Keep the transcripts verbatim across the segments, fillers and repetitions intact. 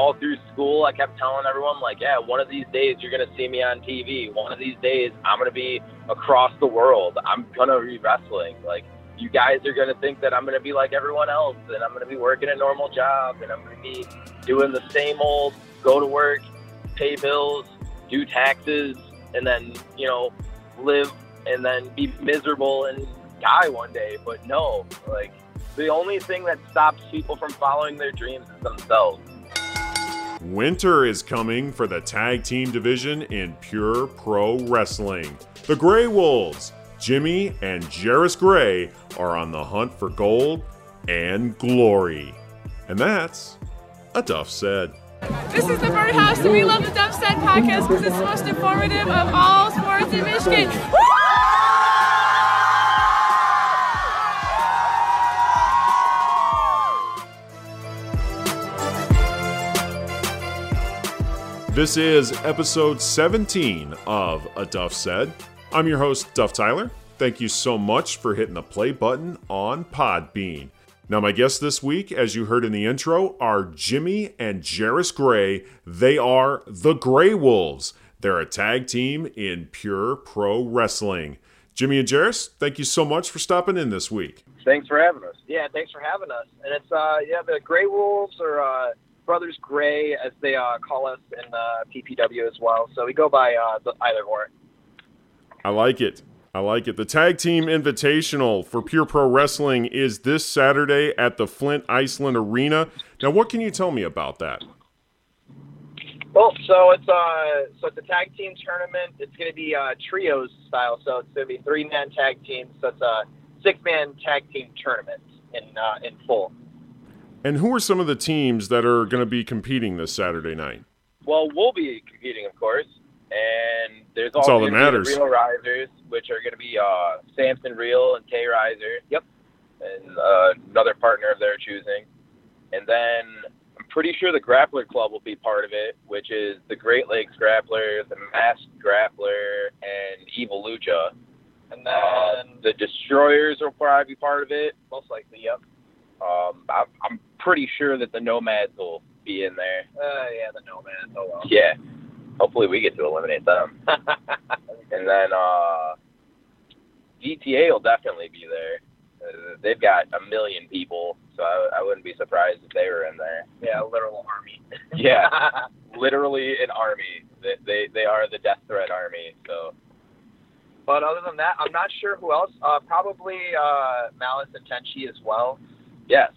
all through school, I kept telling everyone, like, yeah, one of these days you're going to see me on T V. One of these days I'm going to be across the world. I'm going to be wrestling. Like, you guys are going to think that I'm going to be like everyone else, and I'm going to be working a normal job, and I'm going to be doing the same old go to work, pay bills, do taxes, and then, you know, live and then be miserable and die one day. But no, like, the only thing that stops people from following their dreams is themselves. Winter is coming for the tag team division in Pure Pro Wrestling. The Grey Wolves, Jimmy and Jarris Gray, are on the hunt for gold and glory. And that's a Duff Said. This is the Birdhouse, and we love the Duff Said podcast because it's the most informative of all sports in Michigan. Woo! This is episode seventeen of A Duff Said. I'm your host, Duff Tyler. Thank you so much for hitting the play button on Podbean. Now, my guests this week, as you heard in the intro, are Jimmy and Jarris Gray. They are the Grey Wolves. They're a tag team in Pure Pro Wrestling. Jimmy and Jarris, thank you so much for stopping in this week. Thanks for having us. Yeah, thanks for having us. And it's, uh, yeah, the Grey Wolves are, uh, Brothers Gray, as they uh, call us in uh, P P W as well. So we go by uh, the, either or. I like it. I like it. The Tag Team Invitational for Pure Pro Wrestling is this Saturday at the Flint Iceland Arena. Now, what can you tell me about that? Well, so it's uh, so it's a tag team tournament. It's going to be uh, trios style. So it's going to be three-man tag teams. So it's a six-man tag team tournament in uh, in full. And who are some of the teams that are going to be competing this Saturday night? Well, we'll be competing, of course. And there's That's also all that matters. the Real Risers, which are going to be uh, Samson Real and Tay Riser. Yep. And uh, another partner of their choosing. And then I'm pretty sure the Grappler Club will be part of it, which is the Great Lakes Grappler, the Masked Grappler, and Evil Lucha. And then uh, the Destroyers will probably be part of it. Most likely, yep. Um, I'm, I'm pretty sure that the Nomads will be in there. Uh, yeah, the Nomads. Oh, well. Yeah. Hopefully we get to eliminate them. And then uh, G T A will definitely be there. Uh, they've got a million people, so I, I wouldn't be surprised if they were in there. Yeah, a literal army. Yeah, literally an army. They, they they are the Death Threat Army. So, but other than that, I'm not sure who else. Uh, probably uh, Malice and Tenchi as well. Yes.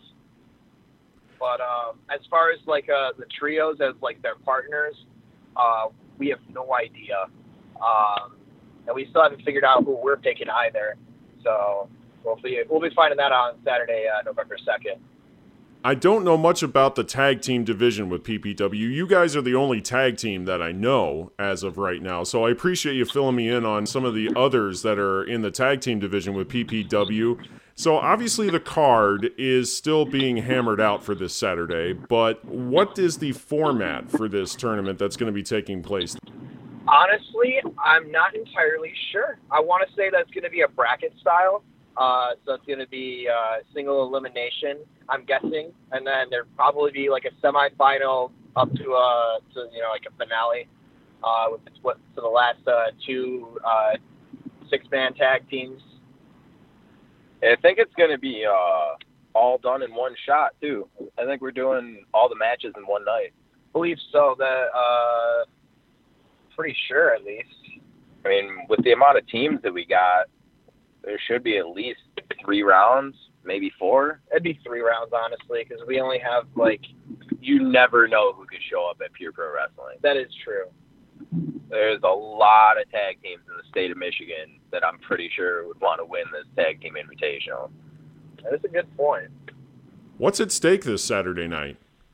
But um, as far as like uh, the trios as like their partners, uh, we have no idea. Um, and we still haven't figured out who we're picking either. So we'll be, we'll be finding that out on Saturday, uh, November second. I don't know much about the tag team division with P P W. You guys are the only tag team that I know as of right now. So I appreciate you filling me in on some of the others that are in the tag team division with P P W. So obviously the card is still being hammered out for this Saturday, but what is the format for this tournament that's going to be taking place? Honestly, I'm not entirely sure. I want to say that's going to be a bracket style. Uh, so it's going to be uh, single elimination, I'm guessing, and then there'll probably be like a semifinal up to a to you know like a finale uh, with what to the last uh, two uh, six-man tag teams. I think it's going to be uh, all done in one shot too. I think we're doing all the matches in one night. I believe so. That uh, pretty sure at least. I mean, with the amount of teams that we got, there should be at least three rounds, maybe four. It'd be three rounds, honestly, because we only have, like, you never know who could show up at Pure Pro Wrestling. That is true. There's a lot of tag teams in the state of Michigan that I'm pretty sure would want to win this tag team invitational. That is a good point. What's at stake this Saturday night?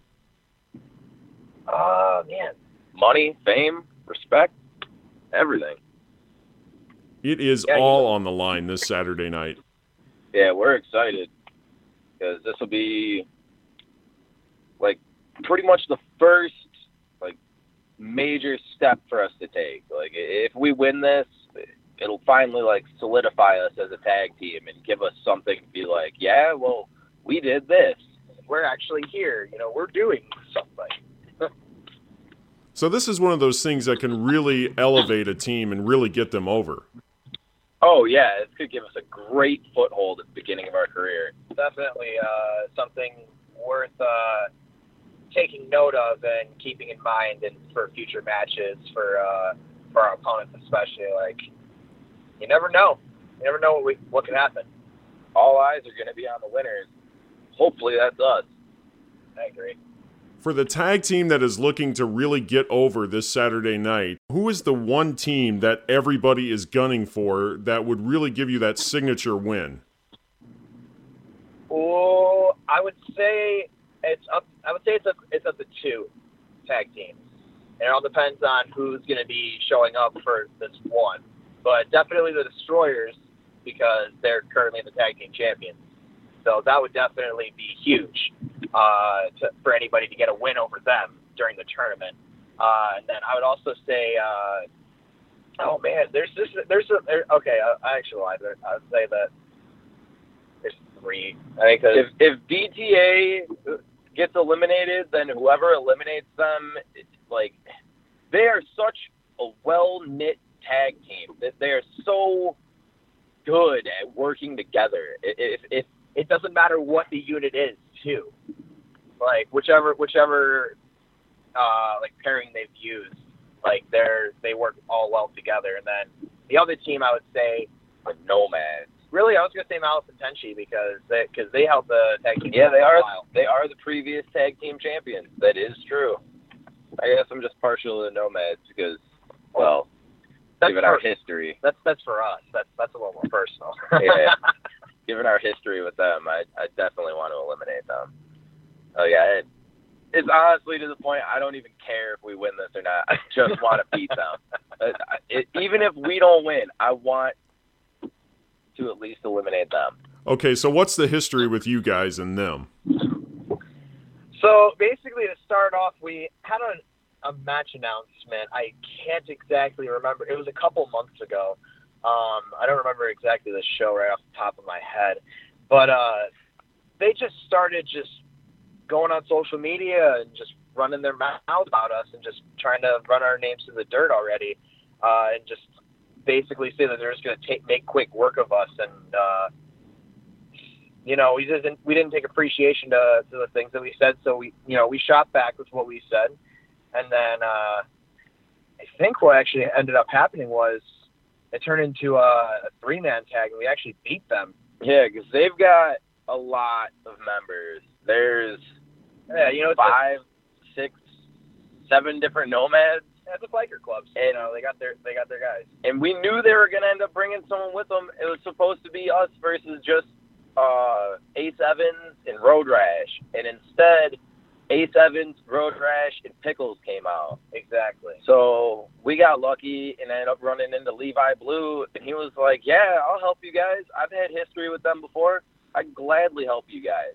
Uh, man. Money, fame, respect, everything. It is yeah, all you know. on the line this Saturday night. Yeah, we're excited because this will be like pretty much the first like major step for us to take. Like if we win this, it'll finally like solidify us as a tag team and give us something to be like, yeah, well, we did this. We're actually here. You know, we're doing something. So this is one of those things that can really elevate a team and really get them over. Oh, yeah, it could give us a great foothold at the beginning of our career. Definitely uh, something worth uh, taking note of and keeping in mind and for future matches for uh, for our opponents especially. Like, you never know. You never know what we, what could happen. All eyes are going to be on the winners. Hopefully that's us. I agree. For the tag team that is looking to really get over this Saturday night, who is the one team that everybody is gunning for that would really give you that signature win? Oh, I would say it's up. I would say it's up. It's up to two tag teams. And it all depends on who's going to be showing up for this one. But definitely the Destroyers, because they're currently the tag team champions. So that would definitely be huge uh, to, for anybody to get a win over them during the tournament. Uh, and then I would also say, uh, oh man, there's this, there's a, there, okay, I, I actually lied. I would say that there's three. I think that If, if D T A gets eliminated, then whoever eliminates them, it's like, they are such a well-knit tag team that they are so good at working together. If, if it doesn't matter what the unit is, too. Like whichever whichever uh, like pairing they've used, like they're they work all well together. And then the other team, I would say, the Nomads. Really, I was gonna say Malice and Tenchi because they because they held the tag team. Yeah, they for are. a while. They are the previous tag team champions. That is true. I guess I'm just partial to the Nomads because, well, That's given for, our history. That's that's for us. That's that's a little more personal. Yeah. Given our history with them, I, I definitely want to eliminate them. Oh, yeah. It, it's honestly to the point I don't even care if we win this or not. I just want to beat them. It, it, even if we don't win, I want to at least eliminate them. Okay, so what's the history with you guys and them? So basically, to start off, we had a, a match announcement. I can't exactly remember. It was a couple months ago. Um, I don't remember exactly the show right off the top of my head, but uh, they just started just going on social media and just running their mouth about us and just trying to run our names to the dirt already, uh, and just basically say that they're just going to take make quick work of us. And uh, you know, we didn't we didn't take appreciation to, to the things that we said, so we you know we shot back with what we said, and then uh, I think what actually ended up happening was. It turned into a, a three-man tag, and we actually beat them. Yeah, because they've got a lot of members. There's yeah, you know, it's five, a, six, seven different Nomads. Yeah, it's a biker clubs. And, you know, they got their they got their guys. And we knew they were gonna end up bringing someone with them. It was supposed to be us versus just uh, Ace Evans and Road Rash, and instead. Ace Evans, Road Rash, and Pickles came out. Exactly. So we got lucky and ended up running into Levi Blue, and he was like, yeah, I'll help you guys. I've had history with them before. I'd gladly help you guys.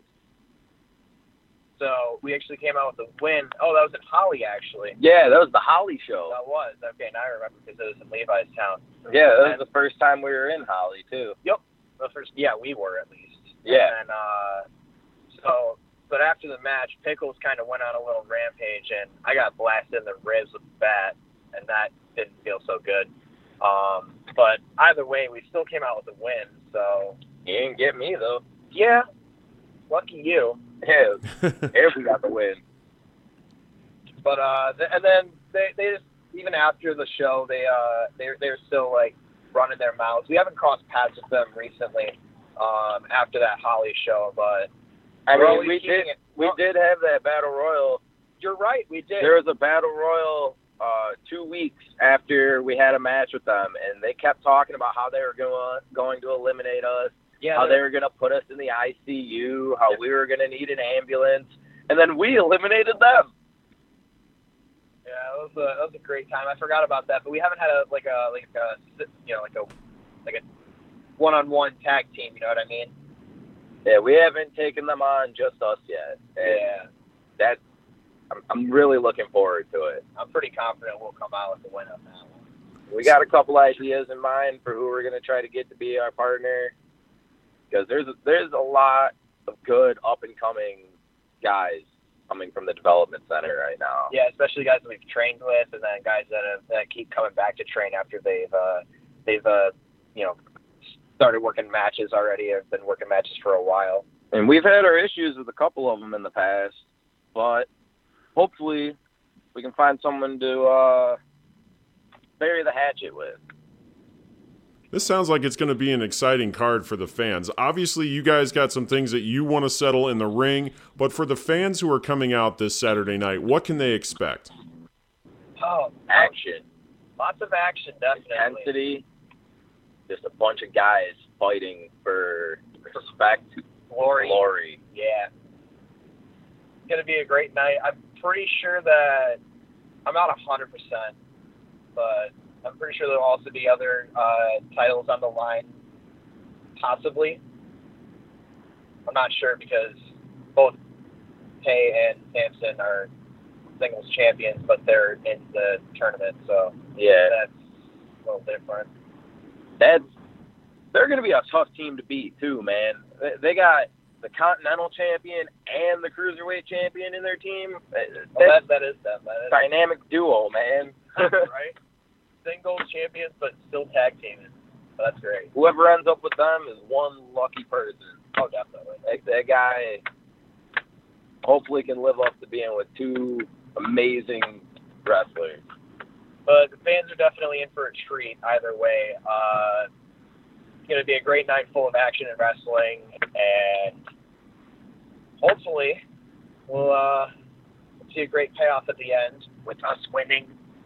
So we actually came out with a win. Oh, that was in Holly, actually. Yeah, that was the Holly show. That was. Okay, now I remember because it was in Levi's town. Yeah, that and, was the first time we were in Holly, too. Yep. The first, yeah, we were at least. Yeah. And uh, so... But after the match, Pickles kind of went on a little rampage, and I got blasted in the ribs with a bat, and that didn't feel so good. Um, but either way, we still came out with a win. So you didn't get me, though. Yeah, lucky you. Yeah, if we got the win. But uh, th- and then they they just even after the show, they uh they they're still like running their mouths. We haven't crossed paths with them recently. Um, after that Holly show, but. I We're mean, we did, it. we well, did have that battle royal. You're right, we did. There was a battle royal uh, two weeks after we had a match with them, and they kept talking about how they were going going to eliminate us, yeah, how they were going to put us in the I C U, how we were going to need an ambulance, and then we eliminated them. Yeah, that was a that was a great time. I forgot about that, but we haven't had a like a like a you know like a like a one-on-one tag team. You know what I mean? Yeah, we haven't taken them on just us yet. And yeah, that I'm, I'm really looking forward to it. I'm pretty confident we'll come out with a win on that one. We got a couple ideas in mind for who we're going to try to get to be our partner, because there's a, there's a lot of good up and coming guys coming from the development center right now. Yeah, especially guys that we've trained with, and then guys that have, that keep coming back to train after they've uh, they've uh, you know started working matches already. Have been working matches for a while. And we've had our issues with a couple of them in the past, but hopefully we can find someone to uh, bury the hatchet with. This sounds like it's going to be an exciting card for the fans. Obviously, you guys got some things that you want to settle in the ring, but for the fans who are coming out this Saturday night, what can they expect? Oh, Action. lots of action, definitely. Intensity. Just a bunch of guys fighting for respect. Glory. Glory. Yeah. It's going to be a great night. I'm pretty sure that, I'm not one hundred percent, but I'm pretty sure there'll also be other uh, titles on the line, possibly. I'm not sure because both Tay and Samson are singles champions, but they're in the tournament, so Yeah. that's a little different. That's, they're going to be a tough team to beat, too, man. They, they got the Continental Champion and the Cruiserweight Champion in their team. That's Well, that, that is them. That is dynamic duo, man. right? Singles champions, but still tag teaming. So that's great. Whoever ends up with them is one lucky person. Oh, definitely. That, that guy hopefully can live up to being with two amazing wrestlers. But the fans are definitely in for a treat either way. Uh, it's going to be a great night full of action and wrestling, and hopefully we'll uh, see a great payoff at the end with us winning.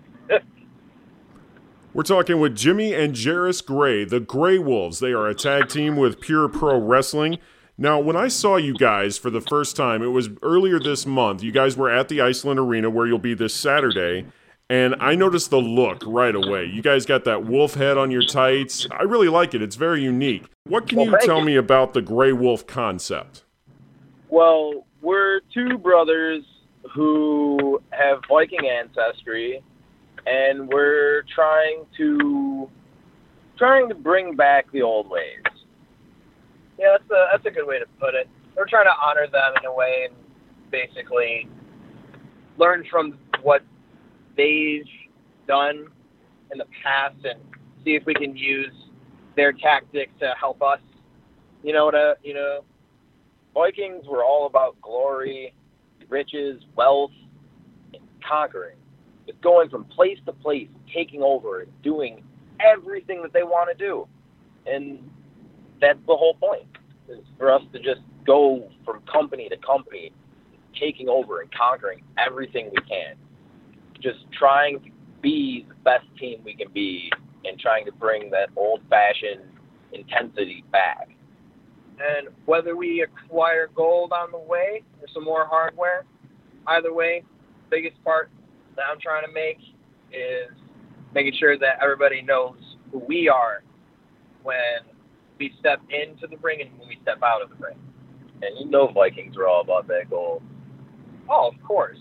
We're talking with Jimmy and Jarris Gray, the Gray Wolves. They are a tag team with Pure Pro Wrestling. Now, when I saw you guys for the first time, it was earlier this month. You guys were at the Iceland Arena where you'll be this Saturday, and I noticed the look right away. You guys got that wolf head on your tights. I really like it. It's very unique. What can Well, you thank tell you. me about the Gray Wolf concept? Well, we're two brothers who have Viking ancestry, and we're trying to trying to bring back the old ways. Yeah, that's a, that's a good way to put it. We're trying to honor them in a way and basically learn from what they've done in the past and see if we can use their tactics to help us. You know what? Uh, you know, Vikings were all about glory, riches, wealth, and conquering. Just going from place to place, taking over, and doing everything that they want to do. And that's the whole point, is for us to just go from company to company, taking over and conquering everything we can. Just trying to be the best team we can be and trying to bring that old-fashioned intensity back. And whether we acquire gold on the way or some more hardware, either way, biggest part that I'm trying to make is making sure that everybody knows who we are when we step into the ring and when we step out of the ring. And you know Vikings are all about that gold. Oh, of course.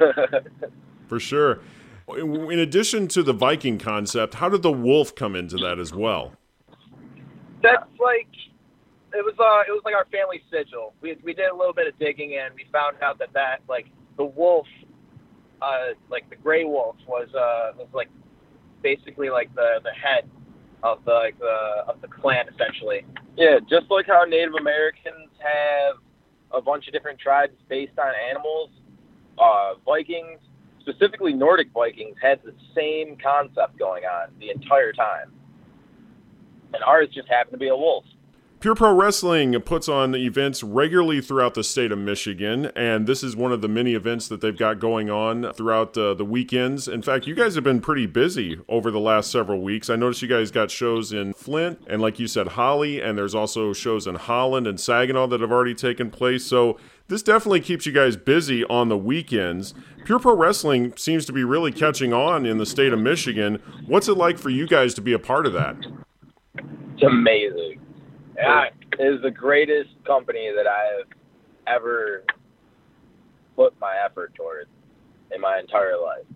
For sure. In addition to the Viking concept, how did the wolf come into that as well? That's like it was. Uh, it was like our family sigil. We we did a little bit of digging and we found out that that like the wolf, uh, like the gray wolf was uh was like basically like the the head of the like the of the clan essentially. Yeah, just like how Native Americans have a bunch of different tribes based on animals, uh, Vikings, specifically Nordic Vikings, had the same concept going on the entire time. And ours just happened to be a wolf. Pure Pro Wrestling puts on events regularly throughout the state of Michigan, and this is one of the many events that they've got going on throughout uh, the weekends. In fact, you guys have been pretty busy over the last several weeks. I noticed you guys got shows in Flint, and like you said, Holly, and there's also shows in Holland and Saginaw that have already taken place. So this definitely keeps you guys busy on the weekends. Pure Pro Wrestling seems to be really catching on in the state of Michigan. What's it like for you guys to be a part of that? It's amazing. Yeah. It is the greatest company that I've ever put my effort towards in my entire life.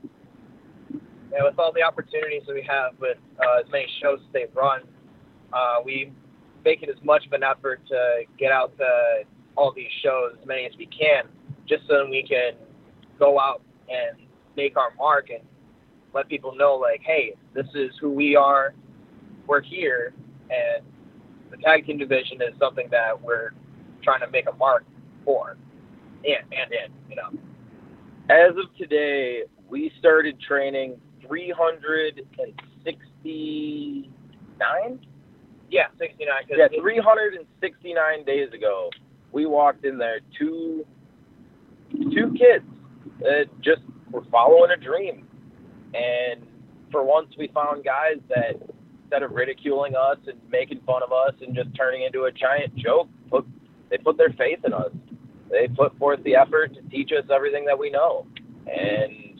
And with all the opportunities that we have with uh, as many shows as they've run, uh, we make it as much of an effort to get out to all these shows, as many as we can. just so we can go out and make our mark and let people know, like, hey, this is who we are. We're here, and the tag team division is something that we're trying to make a mark for, and and in, you know. As of today, we started training three hundred sixty-nine? Yeah, sixty-nine. Yeah, three hundred sixty-nine days ago, we walked in there, two, two kids that just were following a dream. And for once, we found guys that, instead of ridiculing us and making fun of us and just turning into a giant joke, put, they put their faith in us. They put forth the effort to teach us everything that we know. And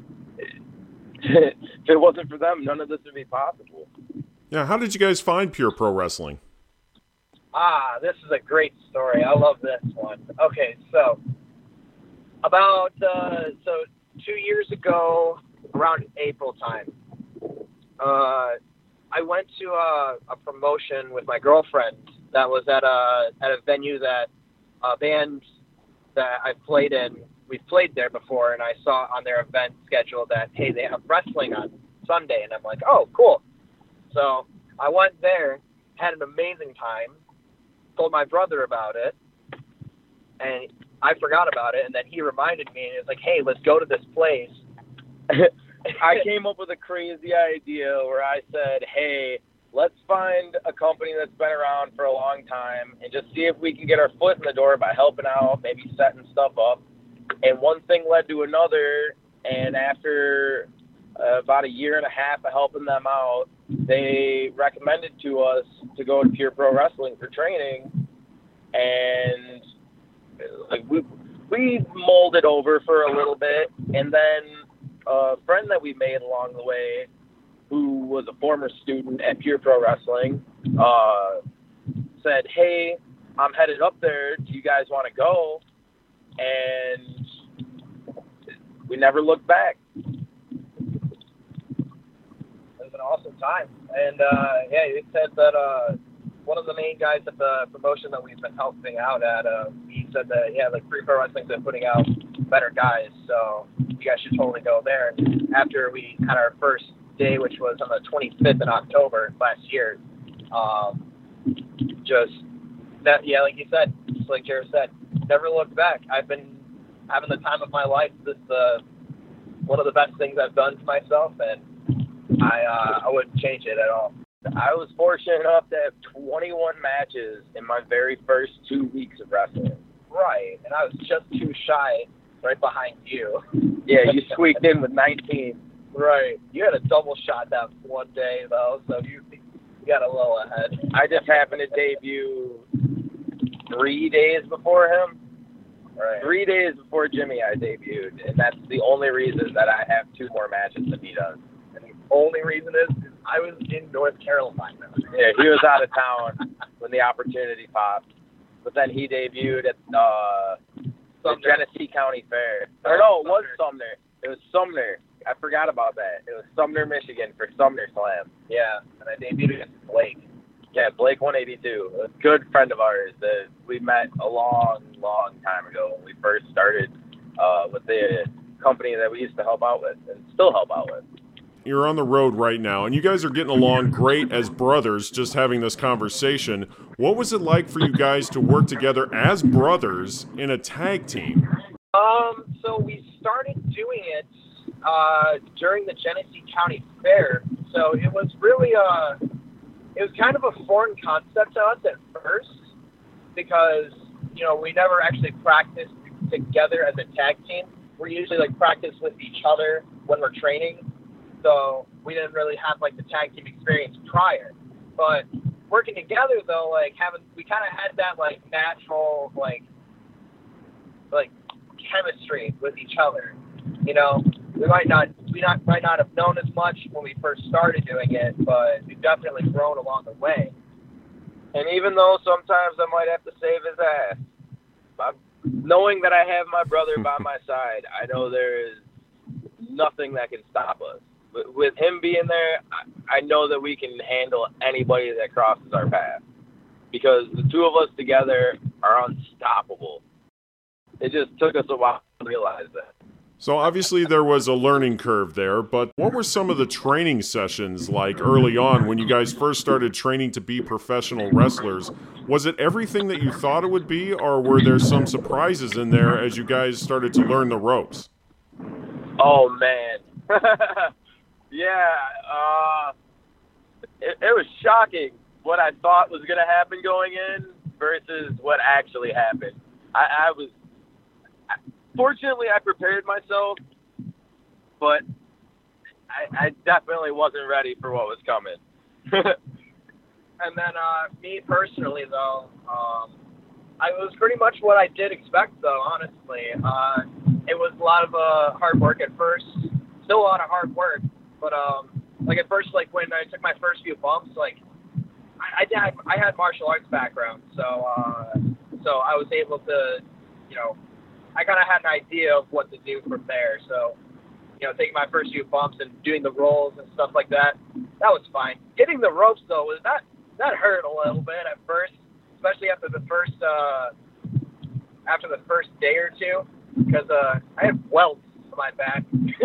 if it wasn't for them, none of this would be possible. Yeah, how did you guys find Pure Pro Wrestling? Ah, this is a great story. I love this one. Okay, so about uh, so two years ago, around April time, uh, I went to a, a promotion with my girlfriend that was at a at a venue that a band that I've played in. We've played there before, and I saw on their event schedule that, hey, they have wrestling on Sunday, and I'm like, oh, cool. So I went there, had an amazing time, told my brother about it, and I forgot about it, and then he reminded me, and he was like, hey, let's go to this place. I came up with a crazy idea where I said, hey, let's find a company that's been around for a long time and just see if we can get our foot in the door by helping out, maybe setting stuff up. And one thing led to another, and after uh, about a year and a half of helping them out, they recommended to us to go to Pure Pro Wrestling for training. And like we we molded over for a little bit, and then a friend that we made along the way, who was a former student at Pure Pro Wrestling, uh, said, hey, I'm headed up there. Do you guys want to go? And we never looked back. It was an awesome time. And, uh, yeah, he said that uh, one of the main guys at the promotion that we've been helping out at, uh, he said that, yeah, like, Pure Pro Wrestling's been putting out better guys, so you guys should totally go there. And after we had our first day, which was on the twenty-fifth in October last year, um, just, that, yeah, like you said, just like Jared said, never looked back. I've been having the time of my life. This is uh, one of the best things I've done for myself, and I uh, I wouldn't change it at all. I was fortunate enough to have twenty-one matches in my very first two weeks of wrestling. Right, and I was just too shy right behind you. Yeah, you squeaked in with nineteen. Right. You had a double shot that one day, though, so you, you got a little ahead. I just happened to debut three days before him. Right. Three days before Jimmy, I debuted, and that's the only reason that I have two more matches than he does. And the only reason is I was in North Carolina. Yeah, he was out of town when the opportunity popped. But then he debuted at uh, the Genesee County Fair. Or no, it was Sumner. It was Sumner. I forgot about that. It was Sumner, Michigan for Sumner Slam. Yeah, and I debuted against Blake. Yeah, Blake one eighty-two, a good friend of ours that we met a long, long time ago when we first started uh, with the company that we used to help out with and still help out with. You're on the road right now, and you guys are getting along great as brothers, just having this conversation. What was it like for you guys to work together as brothers in a tag team? Um, so we started doing it uh, during the Genesee County Fair. So it was really a... It was kind of a foreign concept to us at first because, you know, we never actually practiced together as a tag team. We usually, like, practice with each other when we're training. So we didn't really have, like, the tag team experience prior. But working together, though, like, having, we kind of had that, like, natural, like, like, chemistry with each other, you know? We might not we not might not have known as much when we first started doing it, but we've definitely grown along the way. And even though sometimes I might have to save his ass, I'm, knowing that I have my brother by my side, I know there is nothing that can stop us. With, with him being there, I, I know that we can handle anybody that crosses our path because the two of us together are unstoppable. it just took us a while to realize that. So obviously there was a learning curve there, but what were some of the training sessions like early on when you guys first started training to be professional wrestlers? Was it everything that you thought it would be, or were there some surprises in there as you guys started to learn the ropes? Oh, man. yeah, uh, it, it was shocking what I thought was going to happen going in versus what actually happened. I, I was... Fortunately, I prepared myself, but I, I definitely wasn't ready for what was coming. And then uh, me personally, though, um, I was pretty much what I did expect, though, honestly. Uh, it was a lot of uh, hard work at first, still a lot of hard work, but um, like at first, like when I took my first few bumps, like I, I, had, I had martial arts background, so uh, so I was able to, you know, I kind of had an idea of what to do from there. So, you know, taking my first few bumps and doing the rolls and stuff like that, that was fine. Hitting the ropes, though, was that that hurt a little bit at first, especially after the first uh, after the first day or two, because uh, I had welts on my back.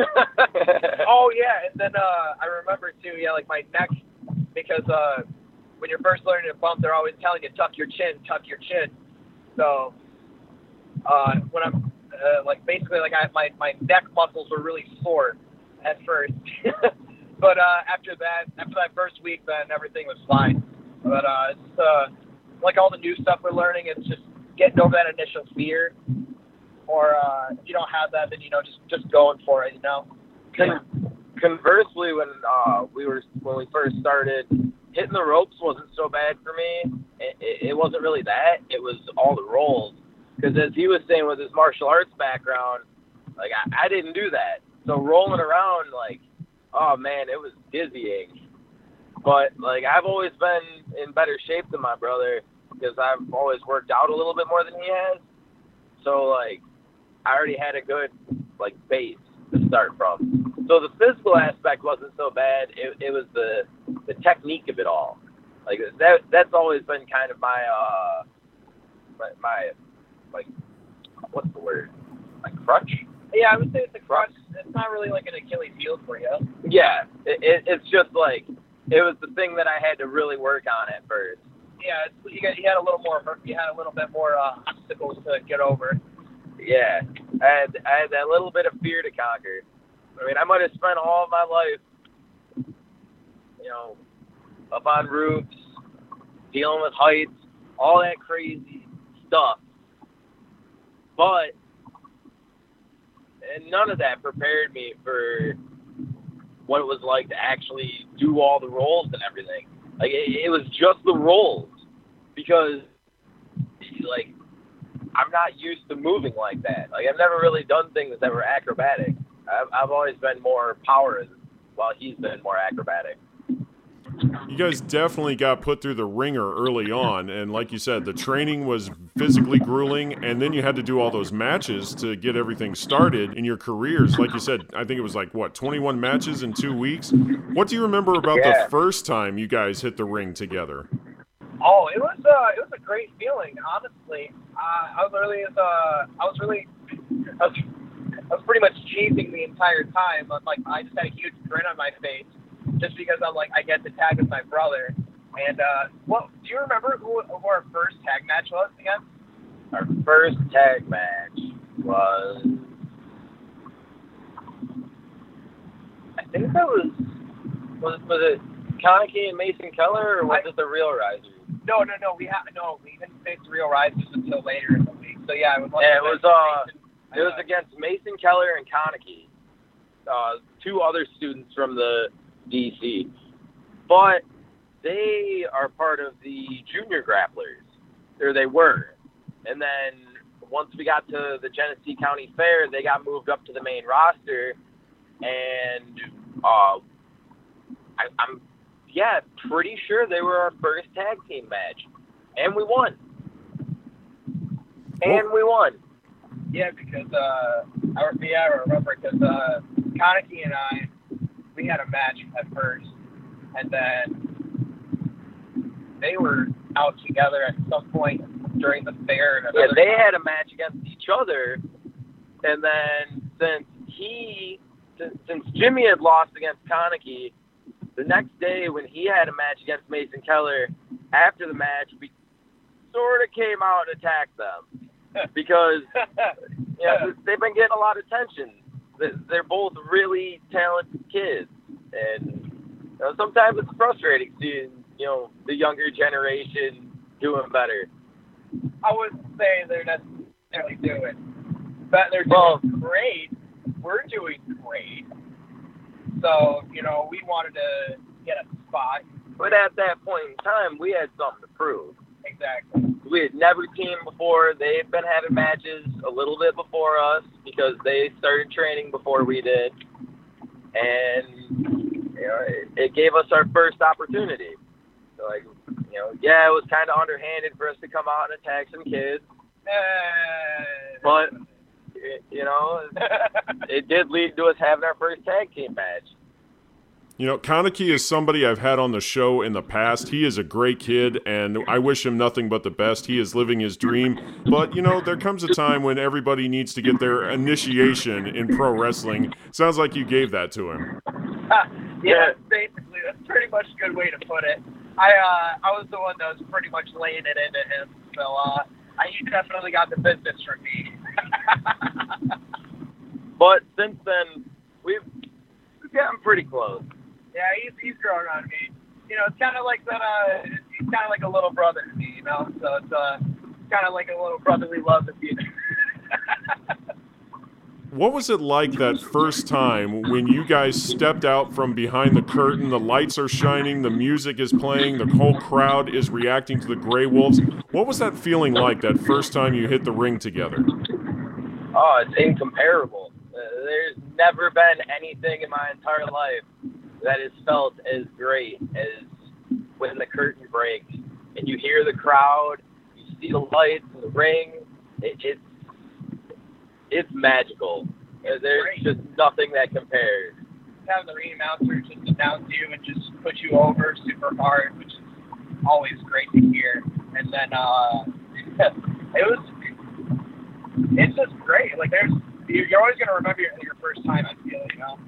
Oh yeah, and then uh, I remember too, yeah, like my neck, because uh, when you're first learning to bump, they're always telling you tuck your chin, tuck your chin. So. Uh, when I'm uh, like basically like I my my neck muscles were really sore at first, but uh, after that after that first week, then everything was fine. But uh, it's uh, like all the new stuff we're learning. It's just getting over that initial fear, or uh, if you don't have that, then you know just just going for it. You know. Con- conversely, when uh, we were when we first started, hitting the ropes wasn't so bad for me. It, it, it wasn't really that. It was all the rolls. Because as he was saying with his martial arts background, like, I, I didn't do that. So rolling around, like, oh, man, it was dizzying. But, like, I've always been in better shape than my brother because I've always worked out a little bit more than he has. So, like, I already had a good, like, base to start from. So the physical aspect wasn't so bad. It, it was the the technique of it all. Like, that that's always been kind of my, uh, my, my like, what's the word? Like crutch? Yeah, I would say it's a crutch. It's not really like an Achilles heel for you. Yeah, it, it, it's just like, it was the thing that I had to really work on at first. Yeah, it's, you, got, you had a little more, you had a little bit more uh, obstacles to get over. Yeah, I had, I had that little bit of fear to conquer. I mean, I might have spent all of my life, you know, up on roofs, dealing with heights, all that crazy stuff. But and none of that prepared me for what it was like to actually do all the rolls and everything. Like, it, it was just the rolls. Because, like, I'm not used to moving like that. Like, I've never really done things that were acrobatic. I've, I've always been more power, while he's been more acrobatic. You guys definitely got put through the ringer early on, and like you said, the training was physically grueling, and then you had to do all those matches to get everything started in your careers. Like you said, I think it was like, what, twenty-one matches in two weeks? What do you remember about yeah. the first time you guys hit the ring together? Oh, it was uh, it was a great feeling, honestly. Uh, I was really, uh, I was really, I was, I was pretty much cheesing the entire time. I was like, I just had a huge grin on my face. Just because I'm like, I get to tag with my brother. And, uh, what, do you remember who, who our first tag match was again? Our first tag match was, I think that was, was, was it Kaneki and Mason Keller, or was I, it the Real Risers? No, no, no, we ha- no, we didn't face the Real Risers until later in the week. So, yeah, it was, yeah, it was, uh, Mason, it was uh, against Mason Keller and Kaneki, uh, two other students from the D C, but they are part of the junior grapplers, or they were, and then once we got to the Genesee County Fair, they got moved up to the main roster, and uh, I, I'm, yeah, pretty sure they were our first tag team match, and we won, and we won. Yeah, because, uh, I, yeah, I remember, because, uh, Kaneki and I, we had a match at first, and then they were out together at some point, during the fair. And yeah, they time. had a match against each other, and then since he, since, since Jimmy had lost against Konecki, the next day when he had a match against Mason Keller, after the match, we sort of came out and attacked them because you know, they've been getting a lot of attention. They're both really talented kids, and you know, sometimes it's frustrating seeing you know the younger generation doing better. I wouldn't say they're necessarily doing, but they're doing well, great. We're doing great. So, you know, we wanted to get a spot. But at that point in time, we had something to prove. Exactly. We had never teamed before. They've been having matches a little bit before us because they started training before we did. And, you know, it, it gave us our first opportunity. So, like, you know, yeah, it was kind of underhanded for us to come out and attack some kids. Uh, but, it, you know, it did lead to us having our first tag team match. You know, Konecki is somebody I've had on the show in the past. He is a great kid, and I wish him nothing but the best. He is living his dream. But, you know, there comes a time when everybody needs to get their initiation in pro wrestling. Sounds like you gave that to him. yeah, basically. That's pretty much a good way to put it. I uh, I was the one that was pretty much laying it into him. So uh, I, he definitely got the business from me. But since then, we've, we've gotten pretty close. Yeah, he's he's growing on me. You know, it's kind of like that. Uh, he's kind of like a little brother to me. You know, so it's uh, kind of like a little brotherly love. If you. What was it like that first time when you guys stepped out from behind the curtain? The lights are shining, the music is playing, the whole crowd is reacting to the Grey Wolves. What was that feeling like that first time you hit the ring together? Oh, it's incomparable. Uh, there's never been anything in my entire life that is felt as great as when the curtain breaks and you hear the crowd, you see the lights in the ring. It, it's it's magical. Uh, there's great. just nothing that compares. Having the ring announcer just announce you and just put you over super hard, which is always great to hear. And then uh, it was, it's just great. Like there's, you're always gonna remember your, your first time. I feel, you know.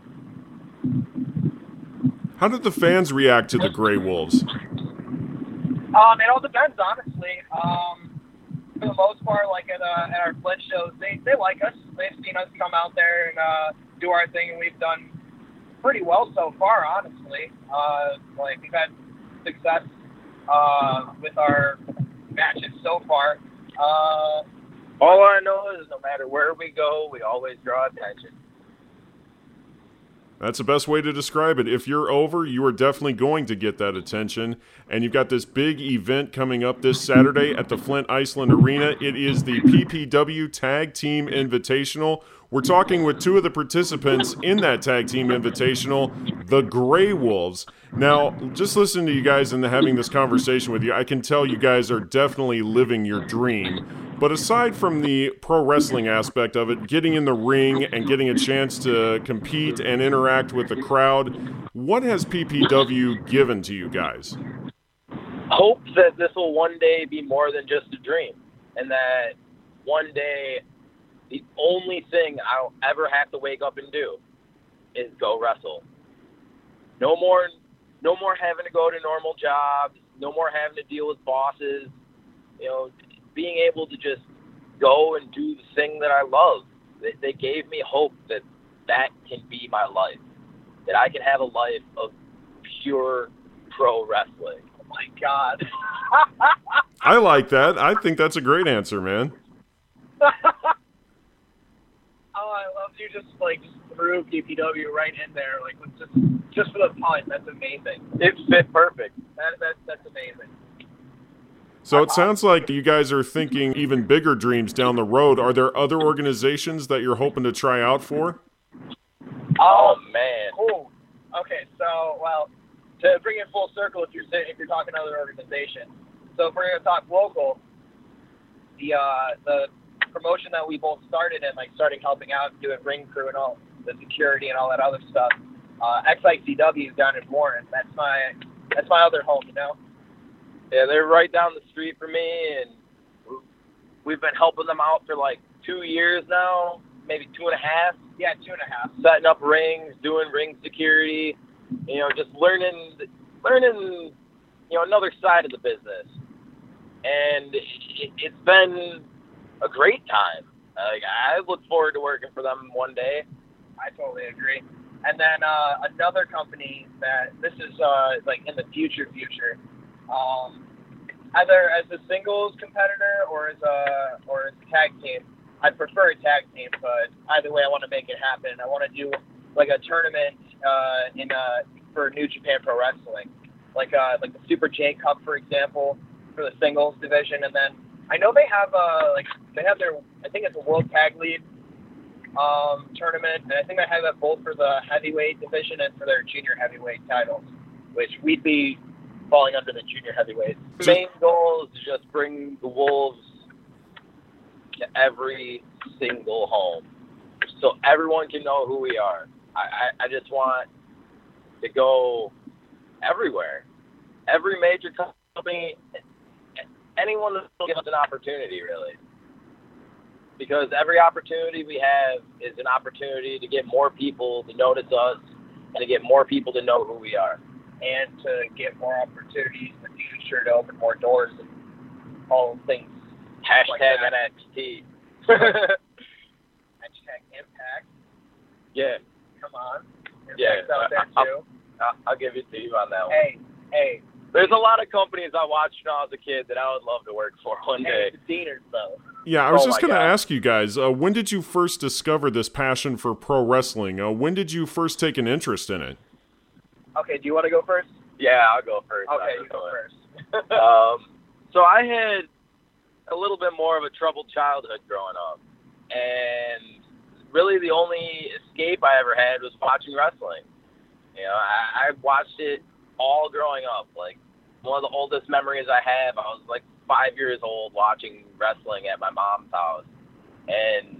How did the fans react to the Grey Wolves? Um, it all depends, honestly. Um, for the most part, like at, uh, at our Flint shows, they, they like us. They've seen us come out there and uh, do our thing, and we've done pretty well so far, honestly. Uh, like we've had success uh, with our matches so far. Uh, All I know is no matter where we go, we always draw attention. That's the best way to describe it. If you're over, you are definitely going to get that attention. And you've got this big event coming up this Saturday at the Flint Iceland Arena. It is the P P W Tag Team Invitational. We're talking with two of the participants in that Tag Team Invitational, the Grey Wolves. Now, just listening to you guys and having this conversation with you, I can tell you guys are definitely living your dream. But aside from the pro wrestling aspect of it, getting in the ring and getting a chance to compete and interact with the crowd, what has P P W given to you guys? Hope that this will one day be more than just a dream, and that one day the only thing I'll ever have to wake up and do is go wrestle. No more, no more having to go to normal jobs. No more having to deal with bosses. You know, being able to just go and do the thing that I love. They, they gave me hope that that can be my life, that I can have a life of pure pro wrestling. oh my God. I like that. I think that's a great answer, man. Oh, I love you just like just threw P P W right in there, like with just just for the pun. That's amazing. It fit perfect. That, that that's amazing. So it sounds like you guys are thinking even bigger dreams down the road. Are there other organizations that you're hoping to try out for? Oh man. Cool. Okay, so well, to bring it full circle, if you're if you're talking other organizations, so if we're gonna talk local, the uh, the promotion that we both started in, like starting helping out and doing ring crew and all the security and all that other stuff, uh, X I C W is down in Warren. That's my that's my other home, you know. Yeah, they're right down the street from me, and we've been helping them out for like two years now, maybe two and a half. Yeah, two and a half. Setting up rings, doing ring security, you know, just learning, learning, you know, another side of the business. And it, it's been a great time. Like, I look forward to working for them one day. I totally agree. And then uh, another company that this is uh, like in the future, future, um, either as a singles competitor or as a or as a tag team. I'd prefer a tag team, but either way, I want to make it happen. I want to do like a tournament uh, in uh, for New Japan Pro Wrestling, like uh, like the Super J Cup, for example, for the singles division. And then I know they have uh, like they have their I think it's a World Tag League um, tournament, and I think they have that both for the heavyweight division and for their junior heavyweight titles, which we'd be falling under the junior heavyweight. The main goal is to just bring the Wolves to every single home, so everyone can know who we are. I, I, I just want to go everywhere. Every major company, anyone that will give us an opportunity, really. Because every opportunity we have is an opportunity to get more people to notice us and to get more people to know who we are. And to get more opportunities in the future to open more doors and all things. Hashtag like N X T. Hashtag Impact. Yeah. Come on. Impact's Yeah. out there I'll, too. I'll, I'll give it to you on that one. Hey, hey. There's a lot of companies I watched when I was a kid that I would love to work for one day. Hey, the Deaners, though. Yeah, I was Oh just my going to God. ask you guys, uh, when did you first discover this passion for pro wrestling? Uh, when did you first take an interest in it? Okay, do you want to go first? Yeah, I'll go first. Okay, I'll you go first. um, so I had a little bit more of a troubled childhood growing up, and really the only escape I ever had was watching wrestling. You know, I, I watched it all growing up. Like, one of the oldest memories I have, I was like five years old watching wrestling at my mom's house, and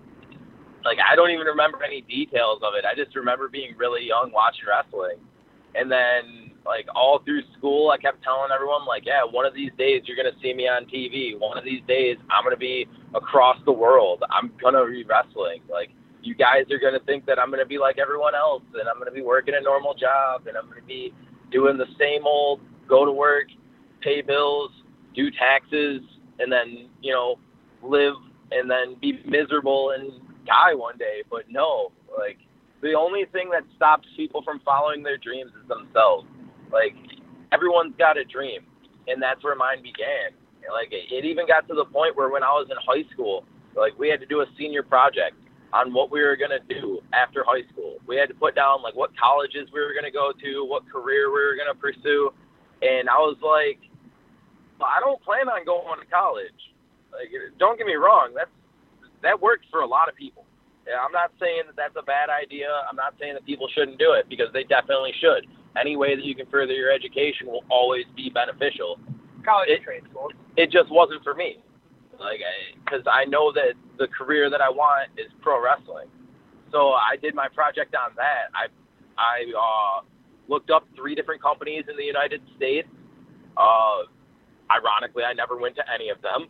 like I don't even remember any details of it. I just remember being really young watching wrestling, and then like all through school, I kept telling everyone, like, yeah, one of these days you're going to see me on T V. One of these days I'm going to be across the world. I'm going to be wrestling. Like, you guys are going to think that I'm going to be like everyone else, and I'm going to be working a normal job, and I'm going to be doing the same old go to work, pay bills, do taxes, and then, you know, live and then be miserable and die one day. But no, like, the only thing that stops people from following their dreams is themselves. Like, everyone's got a dream, and that's where mine began. Like, it even got to the point where when I was in high school, like, we had to do a senior project on what we were going to do after high school. We had to put down, like, what colleges we were going to go to, what career we were going to pursue. And I was like, well, I don't plan on going to college. Like, don't get me wrong, that's that works for a lot of people. Yeah, I'm not saying that that's a bad idea. I'm not saying that people shouldn't do it, because they definitely should. Any way that you can further your education will always be beneficial. College It- and trade school. It just wasn't for me. Like, because I, I know that the career that I want is pro wrestling. So I did my project on that. I I uh, looked up three different companies in the United States. Uh, ironically, I never went to any of them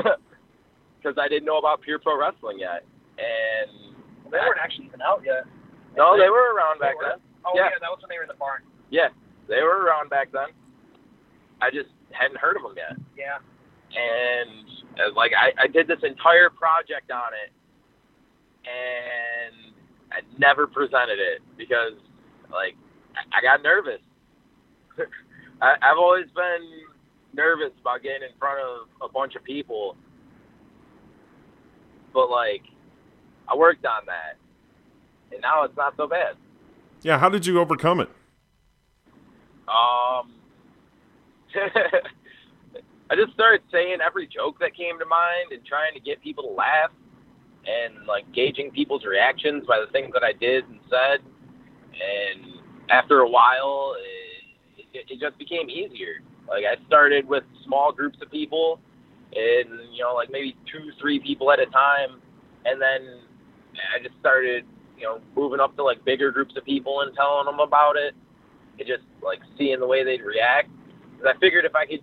because I didn't know about Pure Pro Wrestling yet. And Well, they weren't actually even out yet. no, they were around back They were? then. Oh, Yeah. yeah. that was when they were in the barn. Yeah, they were around back then. I just hadn't heard of them yet. Yeah. And uh, like I, I did this entire project on it, and I never presented it because like I, I got nervous. I, I've always been nervous about getting in front of a bunch of people, but like I worked on that, and now it's not so bad. Yeah, how did you overcome it? Um, I just started saying every joke that came to mind and trying to get people to laugh and like gauging people's reactions by the things that I did and said. And after a while, it, it, it just became easier. Like I started with small groups of people and, you know, like maybe two, three people at a time. And then I just started, you know, moving up to like bigger groups of people and telling them about it. And just like seeing the way they'd react. Because I figured if I could, if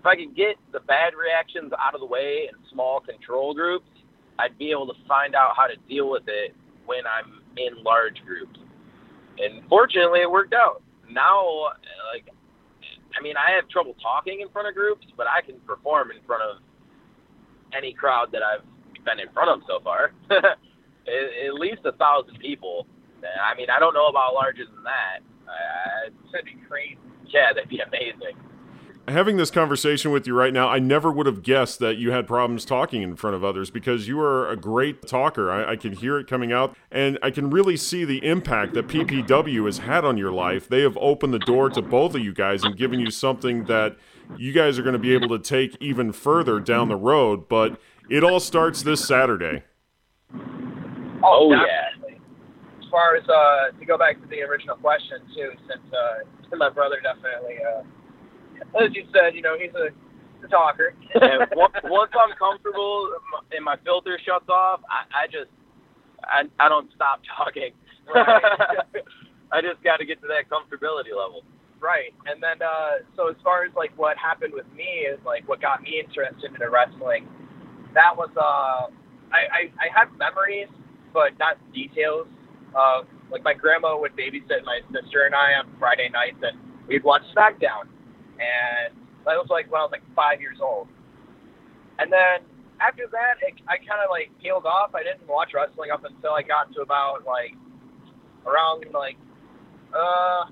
if I could get the bad reactions out of the way in small control groups, I'd be able to find out how to deal with it when I'm in large groups. And fortunately, it worked out. Now, like, I mean, I have trouble talking in front of groups, but I can perform in front of any crowd that I've been in front of so far. at, at least a thousand people. I mean, I don't know about larger than that. Uh, That'd be crazy. Yeah, that'd be amazing. Having this conversation with you right now, I never would have guessed that you had problems talking in front of others because you are a great talker. I, I can hear it coming out, and I can really see the impact that P P W has had on your life. They have opened the door to both of you guys and given you something that you guys are going to be able to take even further down the road, but it all starts this Saturday. Oh, definitely. yeah. As far as, uh, to go back to the original question, too, since uh, my brother definitely... Uh, As you said, you know, he's a, a talker. And once I'm comfortable and my filter shuts off, I, I just, I, I don't stop talking. Right. I just got to get to that comfortability level. Right. And then, uh, so as far as, like, what happened with me is, like, what got me interested in wrestling, that was, uh, I, I, I have memories, but not details. Uh, like, my grandma would babysit my sister and I on Friday nights, and we'd watch SmackDown. And that was like when I was like five years old. And then after that, it, I kind of like peeled off. I didn't watch wrestling up until I got to about like around like uh,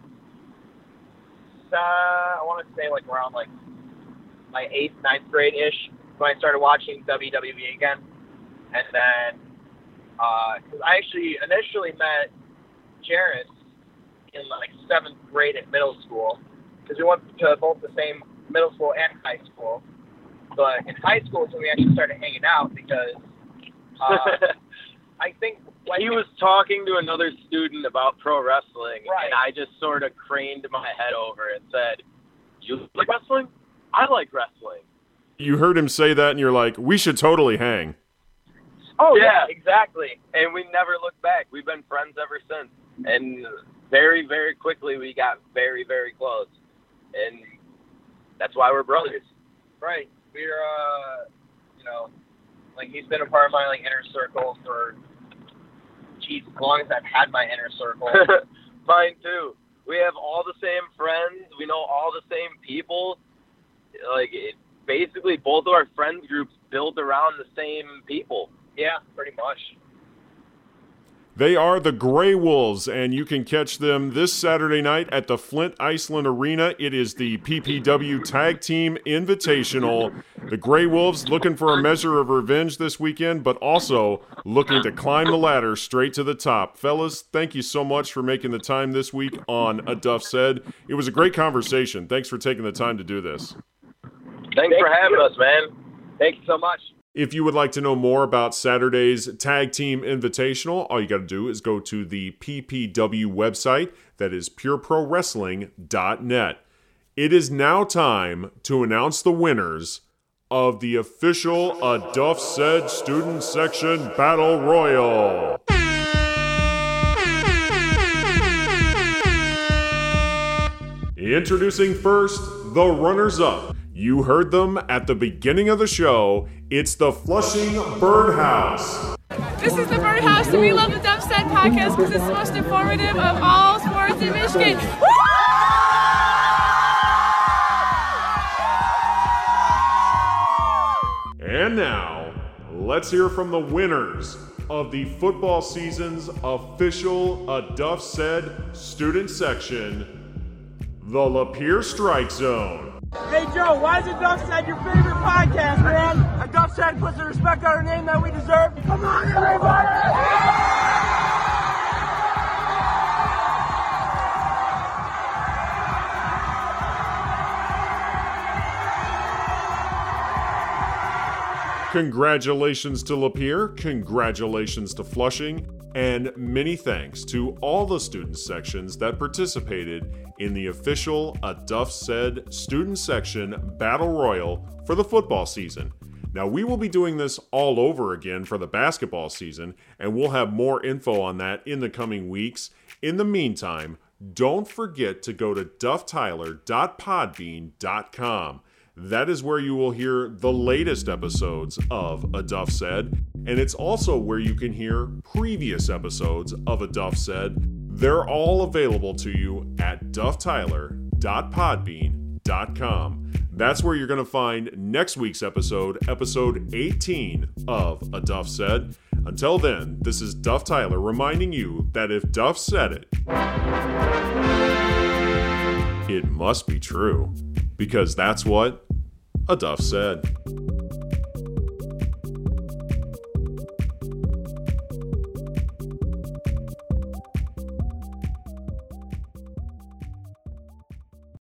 uh I want to say like around like my eighth, ninth grade ish when I started watching W W E again. And then uh, cause I actually initially met Jarrett in like seventh grade at middle school. Because we went to both the same middle school and high school. But in high school is when we actually started hanging out because uh, I think... Like, he was talking to another student about pro wrestling, right. and I just sort of craned my head over and said, you like wrestling? I like wrestling. You heard him say that, and you're like, we should totally hang. Oh, yeah, yeah, exactly. And we never looked back. We've been friends ever since. And very, very quickly, we got very, very close. And that's why we're brothers. Right. We're, uh, you know, like, he's been a part of my, like, inner circle for, geez, as long as I've had my inner circle. Mine, too. We have all the same friends. We know all the same people. Like, it, basically, both of our friends groups built around the same people. Yeah, pretty much. They are the Grey Wolves, and you can catch them this Saturday night at the Flint Iceland Arena. It is the P P W Tag Team Invitational. The Grey Wolves looking for a measure of revenge this weekend, but also looking to climb the ladder straight to the top. Fellas, thank you so much for making the time this week on A Duff Said. It was a great conversation. Thanks for taking the time to do this. Thanks Thank for having you. us, man. Thank you so much. If you would like to know more about Saturday's Tag Team Invitational, all you got to do is go to the P P W website, that is pure pro wrestling dot net. It is now time to announce the winners of the official A Duff Said Student Section Battle Royal. Introducing first, the runners-up. You heard them at the beginning of the show. It's the Flushing Birdhouse. This is the Birdhouse, and we love the Duff Said podcast because it's the most informative of all sports in Michigan. And now, let's hear from the winners of the football season's official A Duff Said student section, the Lapeer Strike Zone. Hey Joe, why is A Duff Said your favorite podcast, man? A Duff Said puts the respect on our name that we deserve. Come on, everybody! Congratulations to Lapeer, congratulations to Flushing, and many thanks to all the student sections that participated in the official A Duff Said Student Section Battle Royal for the football season. Now, we will be doing this all over again for the basketball season, and we'll have more info on that in the coming weeks. In the meantime, don't forget to go to duff tyler dot podbean dot com. That is where you will hear the latest episodes of A Duff Said, and it's also where you can hear previous episodes of A Duff Said. They're all available to you at duff tyler dot podbean dot com. That's where you're going to find next week's episode, episode eighteen of A Duff Said. Until then, this is Duff Tyler reminding you that if Duff said it, it must be true. Because that's what A Duff said.